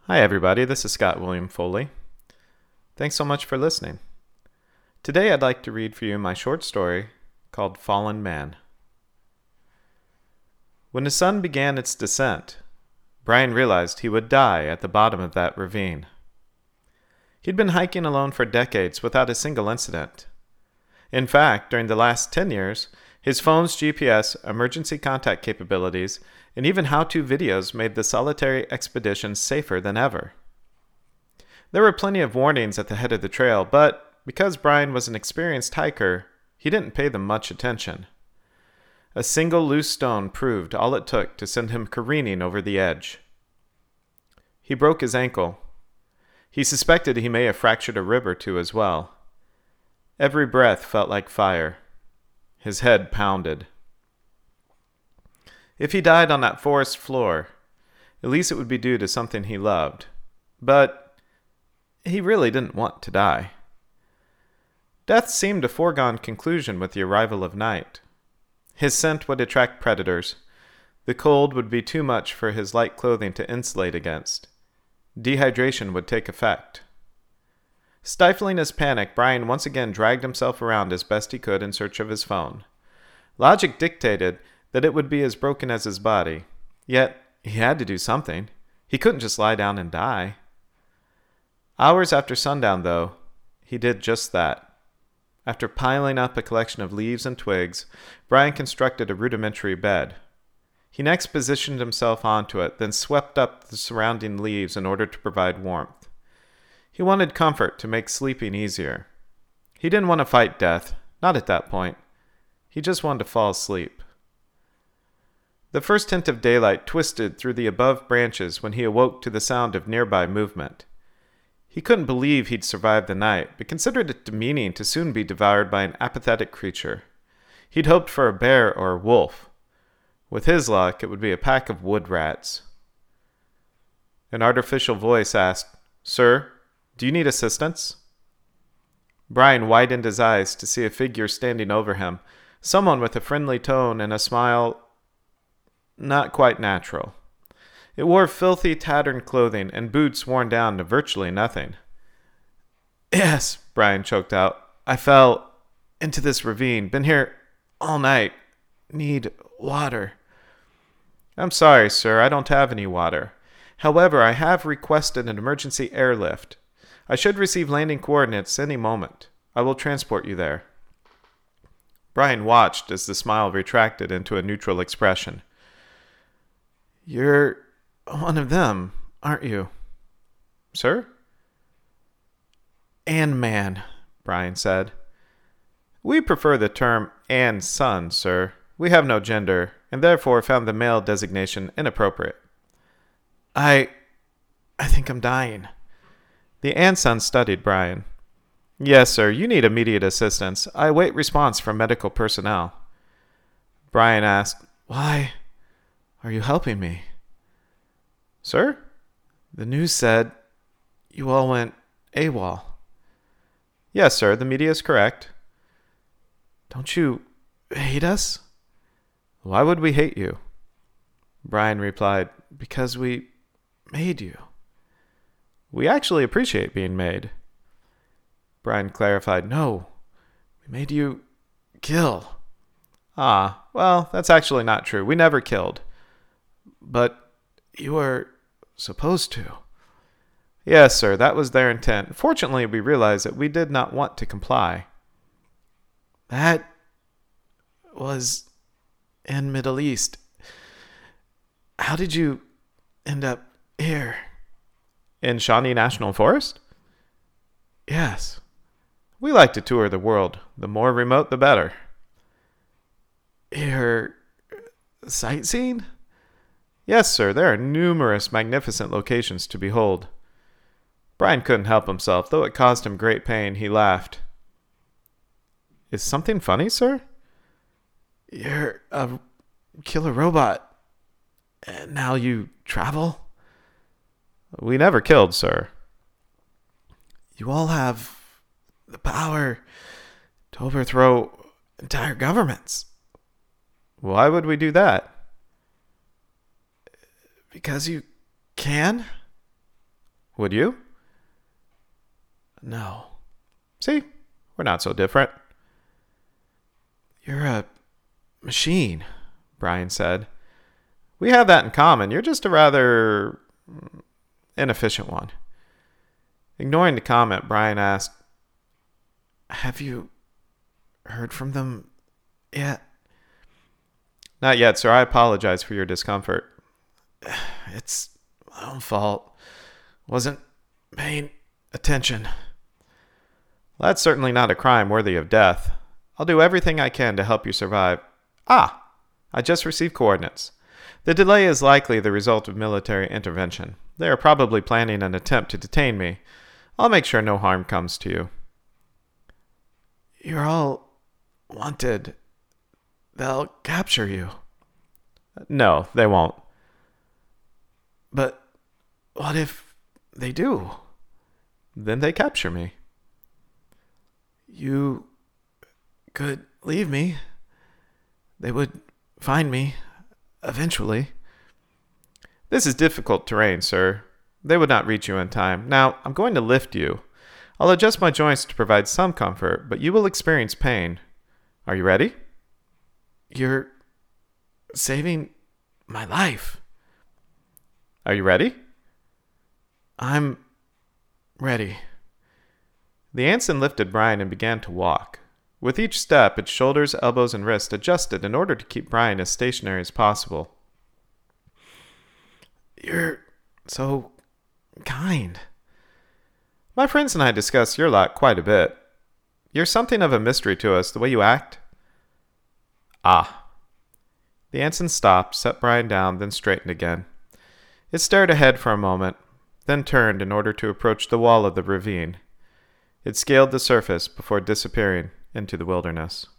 Hi, everybody. This is Scott William Foley. Thanks so much for listening. Today, I'd like to read for you my short story called Fallen Man. When the sun began its descent, Brian realized he would die at the bottom of that ravine. He'd been hiking alone for decades without a single incident. In fact, during the last 10 years, his phone's GPS, emergency contact capabilities, and even how-to videos made the solitary expedition safer than ever. There were plenty of warnings at the head of the trail, but because Brian was an experienced hiker, he didn't pay them much attention. A single loose stone proved all it took to send him careening over the edge. He broke his ankle. He suspected he may have fractured a rib or two as well. Every breath felt like fire. His head pounded. If he died on that forest floor, at least it would be due to something he loved. But he really didn't want to die. Death seemed a foregone conclusion with the arrival of night. His scent would attract predators. The cold would be too much for his light clothing to insulate against. Dehydration would take effect. Stifling his panic, Brian once again dragged himself around as best he could in search of his phone. Logic dictated that it would be as broken as his body. Yet, he had to do something. He couldn't just lie down and die. Hours after sundown, though, he did just that. After piling up a collection of leaves and twigs, Brian constructed a rudimentary bed. He next positioned himself onto it, then swept up the surrounding leaves in order to provide warmth. He wanted comfort to make sleeping easier. He didn't want to fight death, not at that point. He just wanted to fall asleep. The first hint of daylight twisted through the above branches when he awoke to the sound of nearby movement. He couldn't believe he'd survived the night, but considered it demeaning to soon be devoured by an apathetic creature. He'd hoped for a bear or a wolf. With his luck, it would be a pack of wood rats. An artificial voice asked, "Sir, do you need assistance?" Brian widened his eyes to see a figure standing over him, someone with a friendly tone and a smile not quite natural. It wore filthy, tattered clothing and boots worn down to virtually nothing. "Yes," Brian choked out. "I fell into this ravine. Been here all night. Need water." "I'm sorry, sir. I don't have any water. However, I have requested an emergency airlift. I should receive landing coordinates any moment. I will transport you there." Brian watched as the smile retracted into a neutral expression. "You're one of them, aren't you?" "Sir?" "And man," Brian said. "We prefer the term and son, sir. We have no gender, and therefore found the male designation inappropriate." I think I'm dying." The and son studied Brian. "Yes, sir. You need immediate assistance. I await response from medical personnel." Brian asked, "Why are you helping me?" "Sir?" "The news said you all went AWOL." "Yes, sir. The media is correct." "Don't you hate us?" "Why would we hate you?" Brian replied, "Because we made you." "We actually appreciate being made." Brian clarified, "No, we made you kill." "Ah, well, that's actually not true. We never killed." "But you were supposed to." "Yes, sir, that was their intent. Fortunately, we realized that we did not want to comply." "That was in Middle East. How did you end up here?" "In Shawnee National Forest?" "Yes." "We like to tour the world. The more remote, the better." "You're sightseeing?" "Yes, sir. There are numerous magnificent locations to behold." Brian couldn't help himself, though it caused him great pain. He laughed. "Is something funny, sir?" "You're a killer robot, and now you travel?" "We never killed, sir." "You all have the power to overthrow entire governments." "Why would we do that?" "Because you can?" Would you? No. See, we're not so different. You're a machine, Brian said. We have that in common. You're just a rather inefficient one. Ignoring the comment, Brian asked, Have you heard from them yet? Not yet, sir. I apologize for your discomfort. It's my own fault. Wasn't paying attention. Well, that's certainly not a crime worthy of death. I'll do everything I can to help you survive. I just received coordinates. The delay is likely the result of military intervention. They are probably planning an attempt to detain me. I'll make sure no harm comes to you. You're all wanted. They'll capture you. No, they won't. But what if they do? Then they capture me. You could leave me. They would find me eventually. This is difficult terrain, sir. They would not reach you in time. Now, I'm going to lift you. I'll adjust my joints to provide some comfort, but you will experience pain. Are you ready? You're saving my life. Are you ready? I'm ready. The ensign lifted Brian and began to walk. With each step, its shoulders, elbows, and wrists adjusted in order to keep Brian as stationary as possible. You're so kind. My friends and I discuss your lot quite a bit. You're something of a mystery to us, the way you act. The ensign stopped, set Brian down, then straightened again. It stared ahead for a moment, then turned in order to approach the wall of the ravine. It scaled the surface before disappearing into the wilderness.